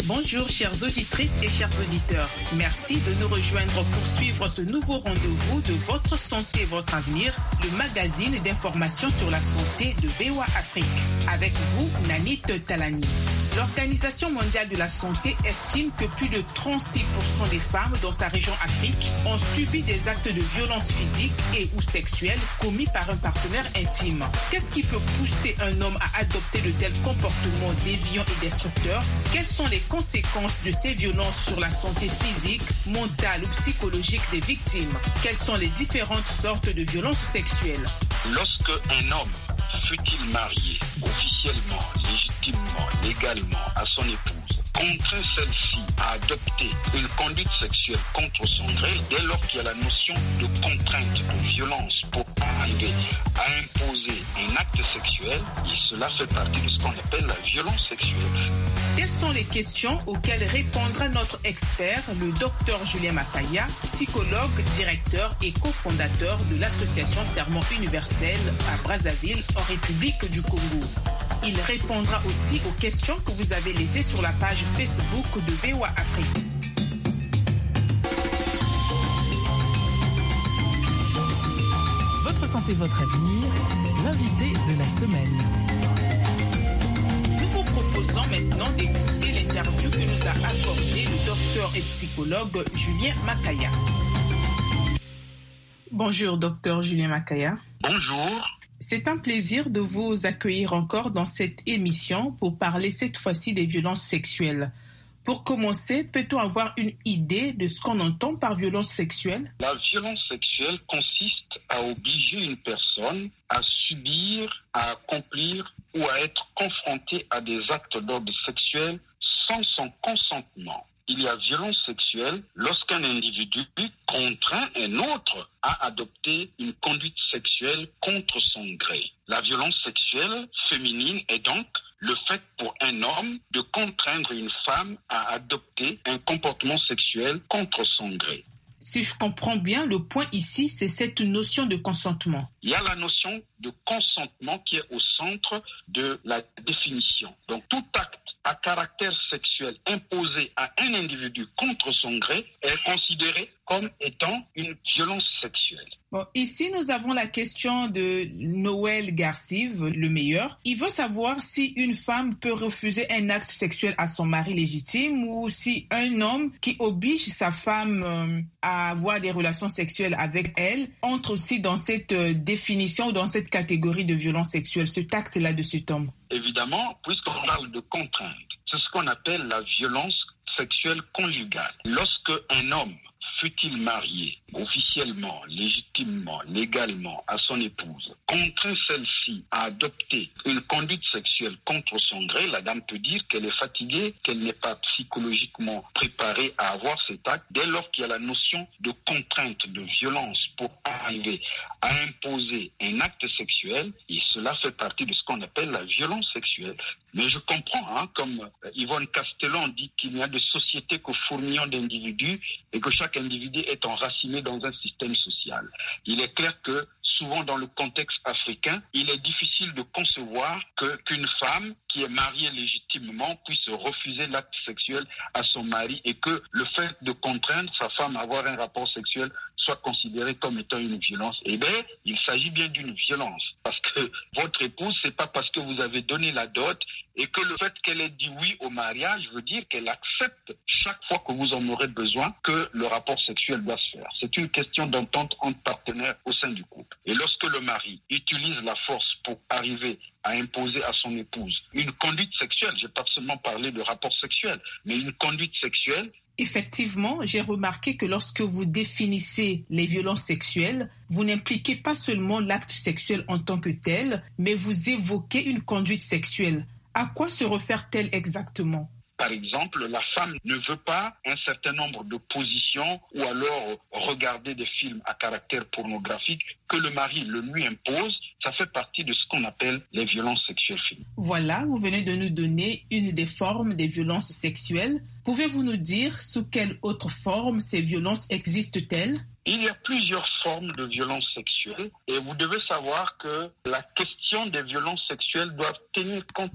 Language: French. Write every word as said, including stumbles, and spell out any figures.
Bonjour chères auditrices et chers auditeurs. Merci de nous rejoindre pour suivre ce nouveau rendez-vous de Votre Santé, Votre Avenir, le magazine d'information sur la santé de V O A Afrique. Avec vous, Nanit Talani. L'Organisation mondiale de la santé estime que plus de trente-six pour cent des femmes dans sa région Afrique ont subi des actes de violence physique et ou sexuelle commis par un partenaire intime. Qu'est-ce qui peut pousser un homme à adopter de tels comportements déviants et destructeurs? Quelles sont les conséquences de ces violences sur la santé physique, mentale ou psychologique des victimes? Quelles sont les différentes sortes de violences sexuelles? Lorsque un homme, fut-il marié, officiellement, légitimement, légalement, à son épouse, contraint celle-ci à adopter une conduite sexuelle contre son gré, dès lors qu'il y a la notion de contrainte, de violence pour arriver à imposer un acte sexuel, et cela fait partie de ce qu'on appelle la violence sexuelle. Quelles sont les questions auxquelles répondra notre expert, le docteur Julien Makaya, psychologue, directeur et cofondateur de l'association Serment Universel à Brazzaville, en République du Congo. Il répondra aussi aux questions que vous avez laissées sur la page Facebook de V O A Afrique. Votre santé, votre avenir, l'invité de la semaine. Nous vous proposons maintenant d'écouter l'interview que nous a accordée le docteur et psychologue Julien Makaya. Bonjour, docteur Julien Makaya. Bonjour. C'est un plaisir de vous accueillir encore dans cette émission pour parler cette fois-ci des violences sexuelles. Pour commencer, peut-on avoir une idée de ce qu'on entend par violence sexuelle? La violence sexuelle consiste à obliger une personne à subir, à accomplir ou à être confrontée à des actes d'ordre sexuel sans son consentement. Il y a violence sexuelle lorsqu'un individu contraint un autre à adopter une conduite sexuelle contre son gré. La violence sexuelle féminine est donc le fait pour un homme de contraindre une femme à adopter un comportement sexuel contre son gré. Si je comprends bien, le point ici, c'est cette notion de consentement. Il y a la notion de consentement qui est au centre de la définition. Donc tout acte à caractère sexuel imposé à un individu contre son gré est considéré comme étant une violence sexuelle. Bon, ici, nous avons la question de Noël Garcive, le meilleur. Il veut savoir si une femme peut refuser un acte sexuel à son mari légitime ou si un homme qui oblige sa femme euh, à avoir des relations sexuelles avec elle entre aussi dans cette euh, définition ou dans cette catégorie de violence sexuelle, ce acte-là de cet homme. Évidemment, puisqu'on parle de contrainte, c'est ce qu'on appelle la violence sexuelle conjugale. Lorsque un homme, fut-il marié, officiellement, légitimement, légalement, à son épouse, contraint celle-ci à adopter une conduite sexuelle contre son gré, la dame peut dire qu'elle est fatiguée, qu'elle n'est pas psychologiquement préparée à avoir cet acte, dès lors qu'il y a la notion de contrainte, de violence pour arriver à imposer un acte sexuel, et cela fait partie de ce qu'on appelle la violence sexuelle. Mais je comprends, hein, comme Yvonne Castellon dit qu'il y a des sociétés que fourmillons d'individus et que chaque individu est enraciné dans un système social. Il est clair que souvent dans le contexte africain, il est difficile de concevoir que, qu'une femme qui est mariée légitimement puisse refuser l'acte sexuel à son mari et que le fait de contraindre sa femme à avoir un rapport sexuel soit considéré comme étant une violence. Eh bien, il s'agit bien d'une violence. Parce que votre épouse, c'est pas parce que vous avez donné la dot et que le fait qu'elle ait dit oui au mariage veut dire qu'elle accepte chaque fois que vous en aurez besoin que le rapport sexuel doit se faire. C'est une question d'entente entre partenaires au sein du couple. Et lorsque le mari utilise la force pour arriver à imposer à son épouse une conduite sexuelle, je n'ai pas seulement parlé de rapport sexuel, mais une conduite sexuelle. Effectivement, j'ai remarqué que lorsque vous définissez les violences sexuelles, vous n'impliquez pas seulement l'acte sexuel en tant que tel, mais vous évoquez une conduite sexuelle. À quoi se réfère-t-elle exactement ? Par exemple, la femme ne veut pas un certain nombre de positions ou alors regarder des films à caractère pornographique que le mari le lui impose. Ça fait partie de ce qu'on appelle les violences sexuelles féminines. Voilà, vous venez de nous donner une des formes des violences sexuelles. Pouvez-vous nous dire sous quelle autre forme ces violences existent-elles ? Il y a plusieurs formes de violences sexuelles et vous devez savoir que la question des violences sexuelles doit tenir compte